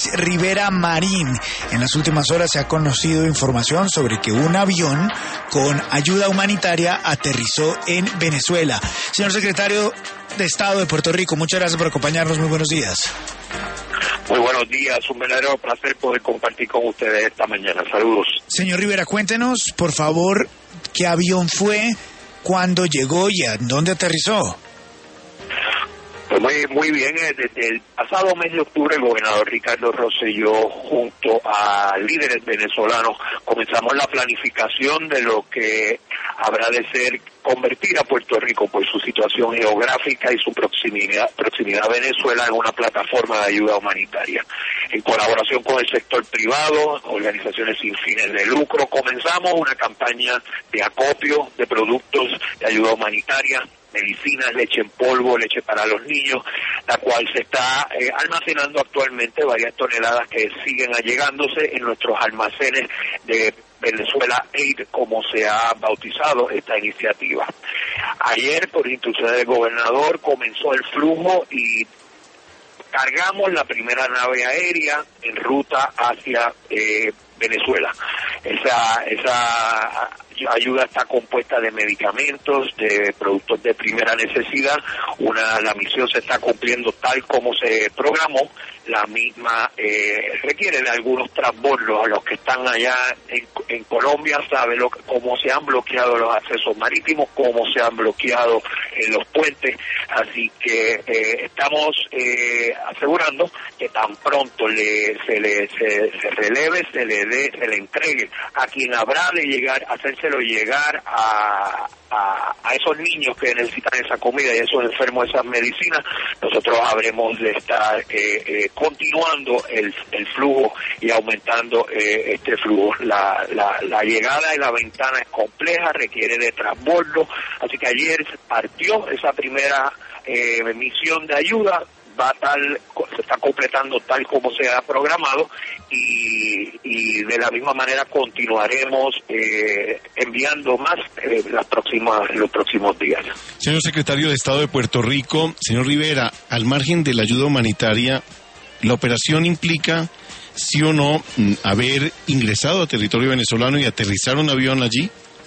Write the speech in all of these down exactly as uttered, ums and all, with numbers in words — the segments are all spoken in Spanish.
Rivera Marín. En las últimas horas se ha conocido información sobre que un avión con ayuda humanitaria aterrizó en Venezuela. Señor secretario de Estado de Puerto Rico, muchas gracias por acompañarnos. Muy buenos días. Muy buenos días, un verdadero placer poder compartir con ustedes esta mañana. Saludos. Señor Rivera, cuéntenos, por favor, qué avión fue, cuándo llegó y a dónde aterrizó. Pues muy, muy bien, desde el pasado mes de octubre el gobernador Ricardo Rosselló junto a líderes venezolanos comenzamos la planificación de lo que habrá de ser convertir a Puerto Rico por su situación geográfica y su proximidad, proximidad a Venezuela en una plataforma de ayuda humanitaria. En colaboración con el sector privado, organizaciones sin fines de lucro, comenzamos una campaña de acopio de productos de ayuda humanitaria, medicinas, leche en polvo, leche para los niños, la cual se está eh, almacenando actualmente varias toneladas que siguen allegándose en nuestros almacenes de Venezuela Aid, como se ha bautizado esta iniciativa. Ayer, por instrucciones del gobernador, comenzó el flujo y cargamos la primera nave aérea en ruta hacia eh, Venezuela. Esa, esa ayuda está compuesta de medicamentos, de productos de primera necesidad. Una, la misión se está cumpliendo tal como se programó. La misma eh, requiere de algunos transbordos. A los que están allá en, en Colombia saben lo, cómo se han bloqueado los accesos marítimos, cómo se han bloqueado eh, los puentes. Así que eh, estamos eh, asegurando que tan pronto le, se le se, se releve, se le dé, se le entregue a quien habrá de llegar, hacérselo llegar a, a, a esos niños que necesitan esa comida y esos enfermos esas medicinas. Nosotros habremos de estar eh, eh, continuando el, el flujo y aumentando eh, este flujo. La, la, la llegada de la ventana es compleja, requiere de transbordo, así que ayer partió esa primera eh, misión de ayuda. Va tal, se está completando tal como se ha programado y, y de la misma manera continuaremos eh, enviando más eh, las próximas, los próximos días. Señor secretario de Estado de Puerto Rico, señor Rivera, al margen de la ayuda humanitaria, ¿la operación implica, sí o no, haber ingresado a territorio venezolano y aterrizar un avión allí?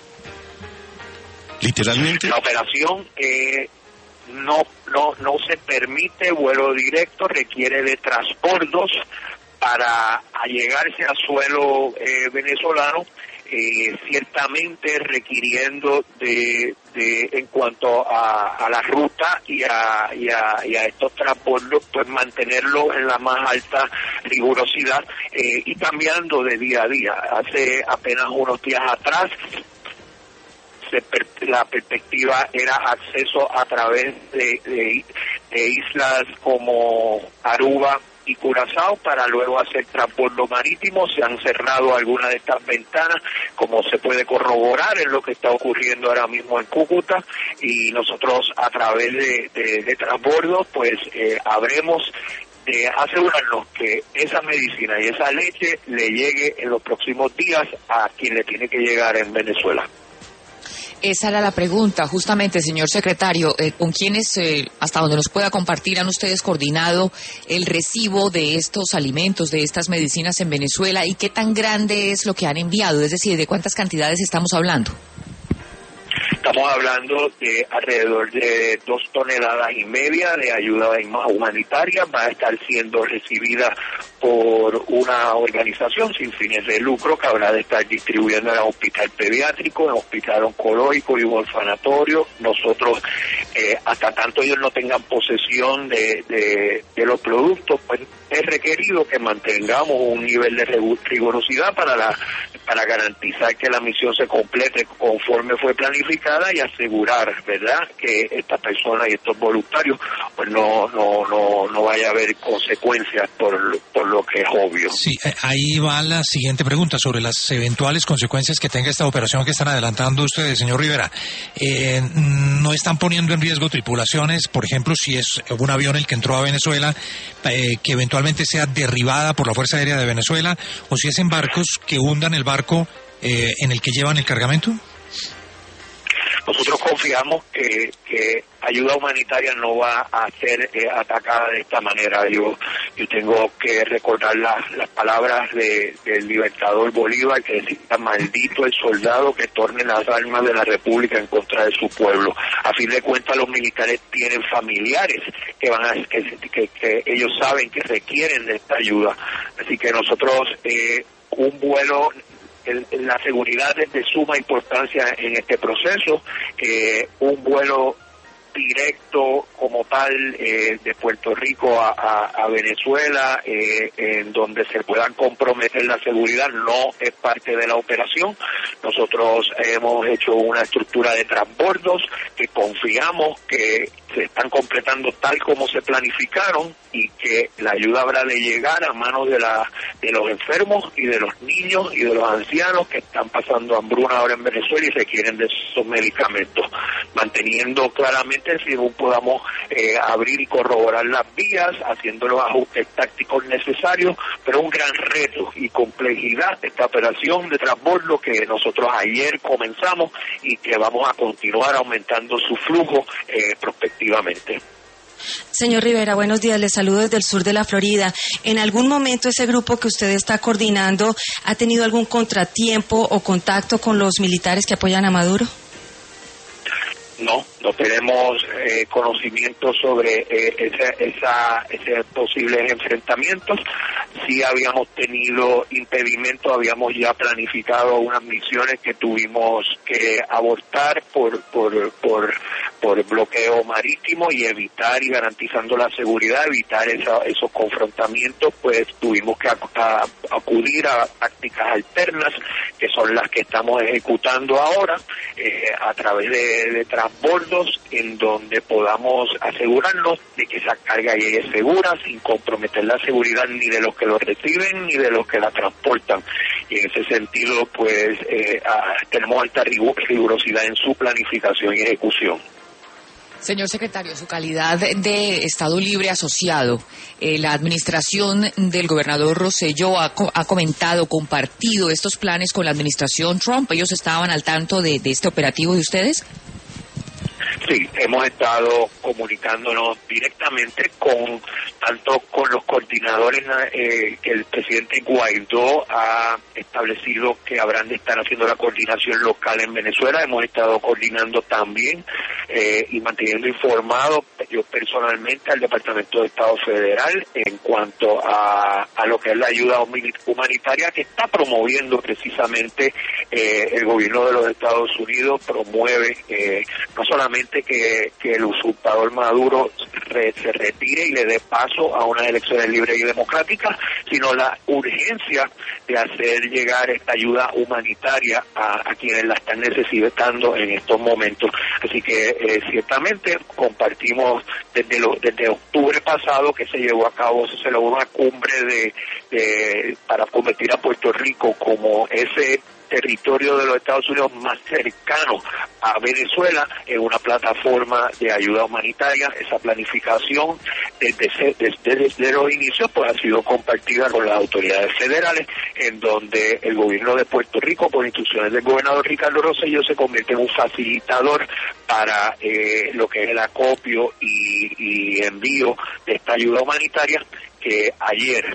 ¿Literalmente? La operación eh, no no no se permite vuelo directo, requiere de transbordos para allegarse a suelo eh, venezolano, eh, ciertamente requiriendo de, de en cuanto a, a la ruta y a, y a y a estos transbordos, pues mantenerlo en la más alta rigurosidad eh, y cambiando de día a día. Hace apenas unos días atrás la perspectiva era acceso a través de, de, de islas como Aruba y Curazao para luego hacer transbordo marítimo. Se han cerrado algunas de estas ventanas, como se puede corroborar en lo que está ocurriendo ahora mismo en Cúcuta, y nosotros a través de, de, de transbordo pues eh, habremos de asegurarnos que esa medicina y esa leche le llegue en los próximos días a quien le tiene que llegar en Venezuela. Esa era la pregunta, justamente, señor secretario, eh, ¿con quiénes, eh, hasta donde nos pueda compartir, han ustedes coordinado el recibo de estos alimentos, de estas medicinas en Venezuela, y qué tan grande es lo que han enviado? Es decir, ¿de cuántas cantidades estamos hablando? Estamos hablando de alrededor de dos toneladas y media de ayuda humanitaria. Va a estar siendo recibida por una organización sin fines de lucro que habrá de estar distribuyendo en el hospital pediátrico, en el hospital oncológico y un orfanatorio. Nosotros, eh, hasta tanto ellos no tengan posesión de, de, de los productos, pues es requerido que mantengamos un nivel de rigurosidad para la para garantizar que la misión se complete conforme fue planificada y asegurar, ¿verdad?, que estas personas y estos voluntarios pues no no no no vaya a haber consecuencias por por lo que es obvio. Sí, ahí va la siguiente pregunta sobre las eventuales consecuencias que tenga esta operación que están adelantando ustedes, señor Rivera. Eh, ¿No están poniendo en riesgo tripulaciones, por ejemplo, si es un avión el que entró a Venezuela, eh, que eventualmente sea derribada por la Fuerza Aérea de Venezuela, o si es en barcos que hundan el barco eh, en el que llevan el cargamento? Nosotros confiamos que, que ayuda humanitaria no va a ser eh, atacada de esta manera. Yo, yo tengo que recordar las, las palabras de, del libertador Bolívar, que decía: maldito el soldado que torne las armas de la República en contra de su pueblo. A fin de cuentas, los militares tienen familiares que van a que, que, que ellos saben que requieren de esta ayuda. Así que nosotros eh, un vuelo El, la seguridad es de suma importancia en este proceso. Eh, un vuelo directo como tal eh, de Puerto Rico a, a, a Venezuela, eh, en donde se puedan comprometer la seguridad, no es parte de la operación. Nosotros hemos hecho una estructura de transbordos que confiamos que se están completando tal como se planificaron y que la ayuda habrá de llegar a manos de la de los enfermos y de los niños y de los ancianos que están pasando hambruna ahora en Venezuela y requieren de esos medicamentos, manteniendo claramente, según podamos eh, abrir y corroborar las vías, haciendo los ajustes tácticos necesarios, pero un gran reto y complejidad de esta operación de transbordo que nosotros ayer comenzamos y que vamos a continuar aumentando su flujo eh, prospectivamente. Señor Rivera, buenos días, les saludo desde el sur de la Florida. ¿En algún momento ese grupo que usted está coordinando ha tenido algún contratiempo o contacto con los militares que apoyan a Maduro? No, no tenemos eh, conocimiento sobre eh, ese, esa, ese posibles enfrentamientos. Sí habíamos tenido impedimentos, habíamos ya planificado unas misiones que tuvimos que abortar por por por por bloqueo marítimo y evitar, y garantizando la seguridad, evitar esa, esos confrontamientos, pues tuvimos que ac- a, acudir a tácticas alternas, que son las que estamos ejecutando ahora, eh, a través de, de transbordos, en donde podamos asegurarnos de que esa carga llegue segura, sin comprometer la seguridad ni de los que lo reciben ni de los que la transportan. Y en ese sentido, pues eh, ah, tenemos alta rigurosidad en su planificación y ejecución. Señor secretario, su calidad de Estado Libre Asociado, eh, la administración del gobernador Rosselló ha, co- ha comentado, compartido estos planes con la administración Trump. ¿Ellos estaban al tanto de, de este operativo de ustedes? Sí, hemos estado comunicándonos directamente con tanto con los coordinadores eh, que el presidente Guaidó ha establecido que habrán de estar haciendo la coordinación local en Venezuela. Hemos estado coordinando también eh, y manteniendo informado yo personalmente al Departamento de Estado Federal en cuanto a, a lo que es la ayuda humanitaria que está promoviendo precisamente eh, el gobierno de los Estados Unidos. Promueve eh, no solamente que, que el usurpador Maduro re, se retire y le dé paso a unas elecciones libres y democráticas, sino la urgencia de hacer llegar esta ayuda humanitaria a, a quienes la están necesitando en estos momentos. Así que eh, ciertamente compartimos desde, lo, desde octubre pasado que se llevó a cabo, se celebró una cumbre de, de para convertir a Puerto Rico como ese territorio de los Estados Unidos más cercano a Venezuela en una plataforma de ayuda humanitaria. Esa planificación desde, desde, desde los inicios pues ha sido compartida con las autoridades federales, en donde el gobierno de Puerto Rico, por instrucciones del gobernador Ricardo Rosselló, se convierte en un facilitador para eh, lo que es el acopio y, y envío de esta ayuda humanitaria, que ayer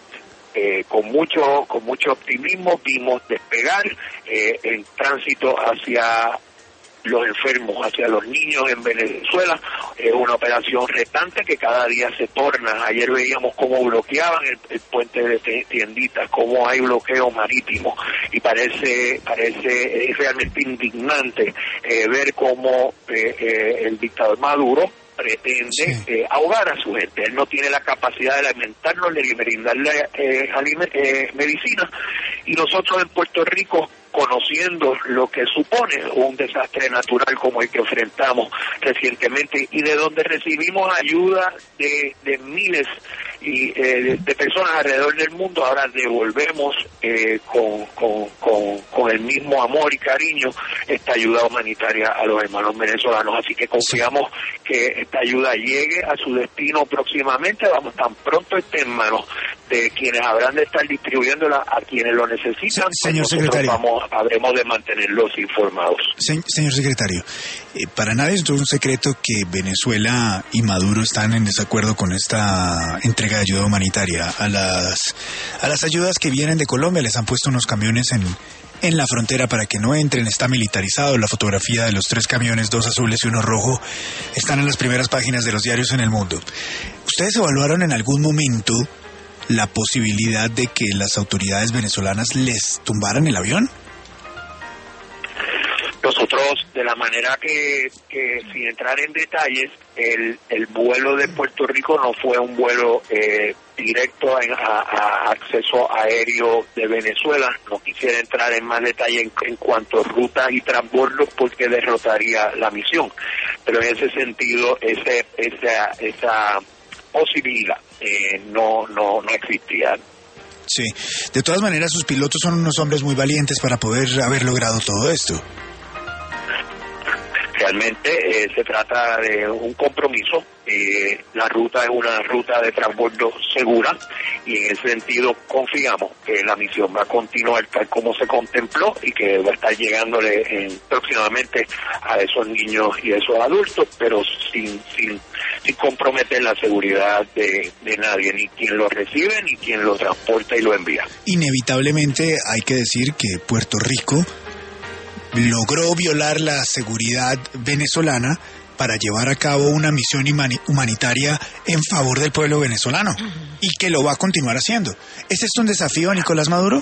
Eh, con mucho con mucho optimismo vimos despegar eh, en tránsito hacia los enfermos, hacia los niños en Venezuela. Es una operación retante que cada día se torna. Ayer veíamos cómo bloqueaban el, el puente de Tienditas, cómo hay bloqueo marítimo, y parece parece es realmente indignante eh, ver cómo eh, eh, el dictador Maduro pretende sí. eh, ahogar a su gente. Él no tiene la capacidad de alimentarnos ni de brindarle eh, aliment- eh, medicina, y nosotros en Puerto Rico, conociendo lo que supone un desastre natural como el que enfrentamos recientemente y de donde recibimos ayuda de, de miles y eh, de personas alrededor del mundo, ahora devolvemos eh, con, con, con, con el mismo amor y cariño esta ayuda humanitaria a los hermanos venezolanos. Así que confiamos que esta ayuda llegue a su destino próximamente. Vamos, tan pronto esté en manos de quienes habrán de estar distribuyéndola a quienes lo necesitan. Se, señor secretario, vamos, habremos de mantenerlos informados. Se, señor secretario, eh, para nadie es un secreto que Venezuela y Maduro están en desacuerdo con esta entrega de ayuda humanitaria. A las a las ayudas que vienen de Colombia les han puesto unos camiones en en la frontera para que no entren, está militarizado. La fotografía de los tres camiones, dos azules y uno rojo, están en las primeras páginas de los diarios en el mundo. ¿Ustedes evaluaron en algún momento la posibilidad de que las autoridades venezolanas les tumbaran el avión? Nosotros, de la manera que, que sin entrar en detalles, el, el vuelo de Puerto Rico no fue un vuelo eh, directo a, a, a acceso aéreo de Venezuela. No quisiera entrar en más detalle en, en cuanto a rutas y transbordos porque derrotaría la misión. Pero en ese sentido, ese, esa, esa posibilidad eh, no, no, no existía. Sí, de todas maneras sus pilotos son unos hombres muy valientes para poder haber logrado todo esto. Realmente eh, se trata de un compromiso. Eh, la ruta es una ruta de transbordo segura y en ese sentido confiamos que la misión va a continuar tal como se contempló y que va a estar llegándole en, próximamente a esos niños y esos adultos, pero sin sin, sin comprometer la seguridad de, de nadie, ni quien lo recibe ni quien lo transporta y lo envía. Inevitablemente hay que decir que Puerto Rico logró violar la seguridad venezolana para llevar a cabo una misión humanitaria en favor del pueblo venezolano y que lo va a continuar haciendo. ¿Es esto un desafío a Nicolás Maduro?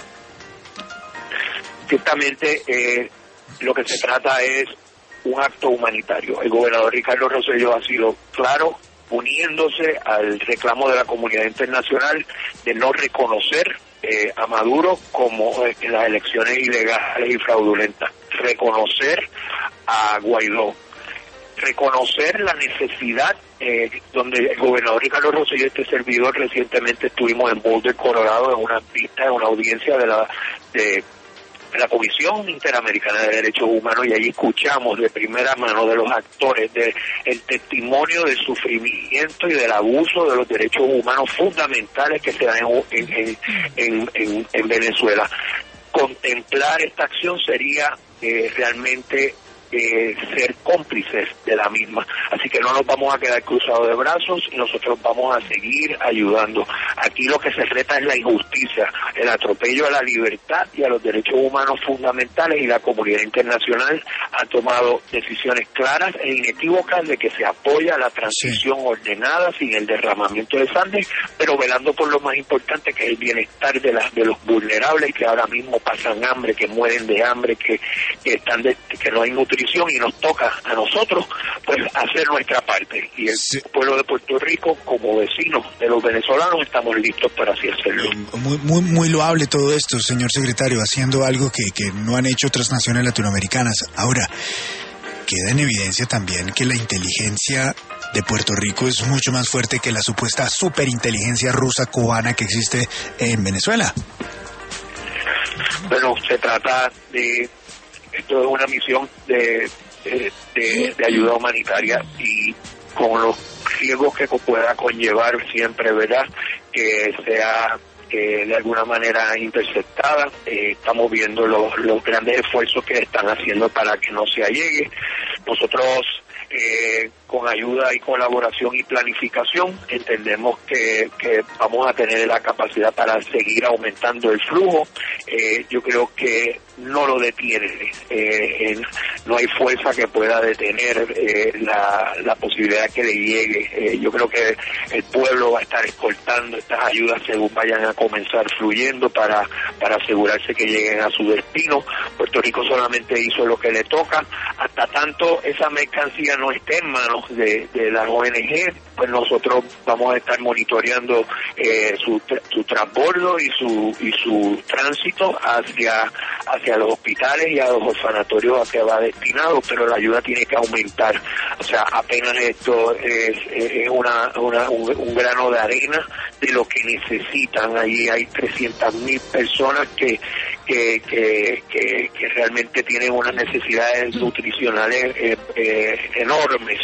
Ciertamente eh, lo que se trata es un acto humanitario. El gobernador Ricardo Rosselló ha sido claro, uniéndose al reclamo de la comunidad internacional de no reconocer eh, a Maduro como eh, en las elecciones ilegales y fraudulentas, reconocer a Guaidó, reconocer la necesidad, eh, donde el gobernador Ricardo Rosselló y este servidor recientemente estuvimos en Boulder, Colorado, en una vista, en una audiencia de la de la Comisión Interamericana de Derechos Humanos, y allí escuchamos de primera mano de los actores de el testimonio del sufrimiento y del abuso de los derechos humanos fundamentales que se dan en, en, en, en, en Venezuela. Contemplar esta acción sería eh, realmente eh, ser cómplices de la misma. Así que no nos vamos a quedar cruzados de brazos y nosotros vamos a seguir ayudando. Aquí lo que se trata es la injusticia, el atropello a la libertad y a los derechos humanos fundamentales, y la comunidad internacional ha tomado decisiones claras e inequívocas de que se apoya la transición sí. ordenada, sin el derramamiento de sangre, pero velando por lo más importante, que es el bienestar de, las, de los vulnerables que ahora mismo pasan hambre, que mueren de hambre, que, que están de, que no hay nutrición, y nos toca a nosotros pues hacer nuestra parte, y el sí. pueblo de Puerto Rico, como vecinos de los venezolanos, estamos listos para así hacerlo. Muy, muy, muy loable todo esto, señor secretario, haciendo algo que, que no han hecho otras naciones latinoamericanas. Ahora, queda en evidencia también que la inteligencia de Puerto Rico es mucho más fuerte que la supuesta superinteligencia rusa cubana que existe en Venezuela. Bueno, se trata de... Esto es una misión de, de, de, de ayuda humanitaria, y con los riesgos que pueda conllevar siempre, ¿verdad?, que sea eh, de alguna manera interceptada. Eh, estamos viendo los, los grandes esfuerzos que están haciendo para que no se allegue. Nosotros, eh, con ayuda y colaboración y planificación, entendemos que, que vamos a tener la capacidad para seguir aumentando el flujo. Eh, yo creo que no lo detiene, eh, en, no hay fuerza que pueda detener eh, la, la posibilidad que le llegue. Eh, yo creo que el pueblo va a estar escoltando estas ayudas según vayan a comenzar fluyendo para, para asegurarse que lleguen a su destino. Puerto Rico solamente hizo lo que le toca. Hasta tanto esa mercancía no esté en manos de, de la O N G, pues nosotros vamos a estar monitoreando eh, su, su transbordo y su y su tránsito hacia hacia los hospitales y a los orfanatorios a que va destinado, pero la ayuda tiene que aumentar. O sea, apenas esto es, es una, una un, un grano de arena de lo que necesitan. Allí hay trescientas mil personas que que, que que que realmente tienen unas necesidades nutricionales eh, eh, enormes.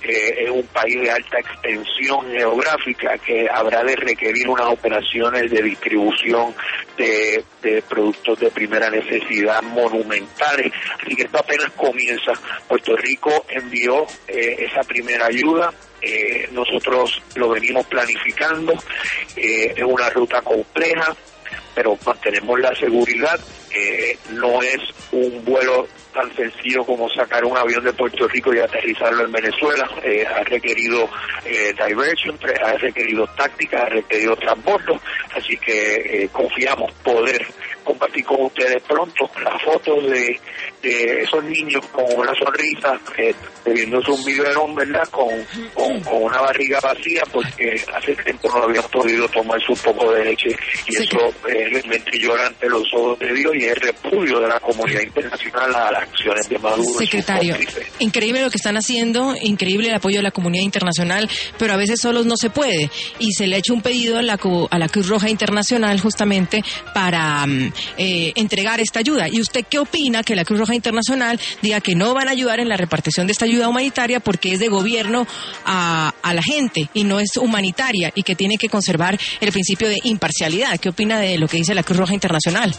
eh, es un país de alta extensión geográfica que habrá de requerir unas operaciones de distribución de, de productos de primera necesidad monumentales. Así que esto apenas comienza. Puerto Rico envió eh, esa primera ayuda. Eh, nosotros lo venimos planificando. Eh, es una ruta compleja, pero mantenemos la seguridad. Eh, no es un vuelo tan sencillo como sacar un avión de Puerto Rico y aterrizarlo en Venezuela. Eh, ha requerido eh, diversion, ha requerido táctica, ha requerido transbordo, así que eh, confiamos poder compartir con ustedes pronto las fotos de, de esos niños con una sonrisa, eh, bebiéndose un biberón, ¿verdad?, con, con, con una barriga vacía, porque hace tiempo no habían podido tomar su poco de leche, y sí, eso eh, realmente llora ante los ojos de Dios, y es repudio de la comunidad internacional a las acciones de Maduro. Secretario, increíble lo que están haciendo, increíble el apoyo de la comunidad internacional, pero a veces solos no se puede, y se le ha hecho un pedido a la, a la Cruz Roja Internacional justamente para eh, entregar esta ayuda. ¿Y usted qué opina que la Cruz Roja Internacional diga que no van a ayudar en la repartición de esta ayuda humanitaria porque es de gobierno a, a la gente y no es humanitaria, y que tiene que conservar el principio de imparcialidad? ¿Qué opina de lo que dice la Cruz Roja Internacional?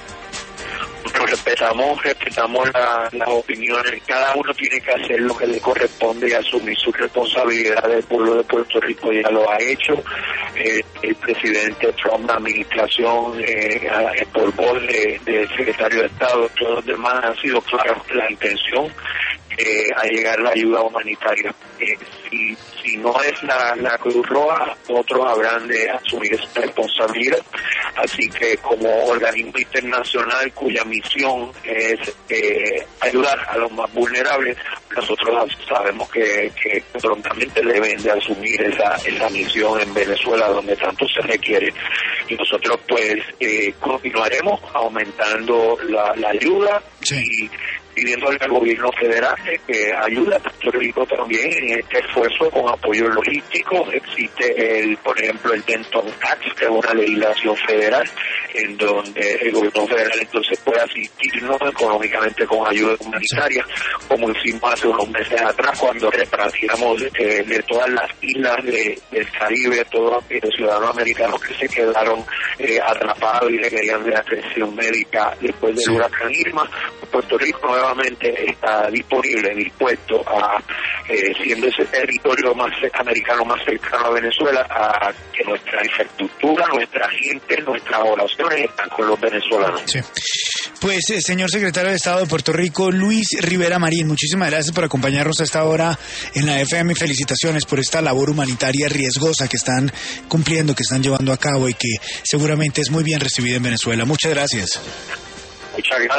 Respetamos, respetamos la, las opiniones. Cada uno tiene que hacer lo que le corresponde y asumir su responsabilidad. El pueblo de Puerto Rico ya lo ha hecho. Eh, el presidente Trump, la administración, eh, por voz de, del secretario de Estado, todos los demás han sido claros la intención eh, a llegar la ayuda humanitaria. Eh, si, si no es la, la Cruz Roja, otros habrán de asumir esa responsabilidad. Así que como organismo internacional cuya misión es eh, ayudar a los más vulnerables, nosotros sabemos que, que prontamente deben de asumir esa, esa misión en Venezuela, donde tanto se requiere. Y nosotros pues eh, continuaremos aumentando la, la ayuda, sí, y pidiéndole al gobierno federal que ayude a Puerto Rico también en este esfuerzo con apoyo logístico. Existe, el, por ejemplo, el Denton Tax, que es una legislación federal en donde el gobierno federal entonces puede asistirnos económicamente con ayuda humanitaria, como hicimos hace unos meses atrás cuando repartíamos eh, de todas las islas de, del Caribe, todos los ciudadanos americanos que se quedaron eh, atrapados y requerían de atención médica después del huracán Irma. Puerto Rico nuevamente está disponible, dispuesto a, eh, siendo ese territorio más americano más cercano a Venezuela, a que nuestra infraestructura, nuestra gente, nuestras oraciones están con los venezolanos. Sí. Pues, eh, señor secretario de Estado de Puerto Rico, Luis Rivera Marín, muchísimas gracias por acompañarnos a esta hora en la F M y felicitaciones por esta labor humanitaria riesgosa que están cumpliendo, que están llevando a cabo y que seguramente es muy bien recibida en Venezuela. Muchas gracias. Muchas gracias.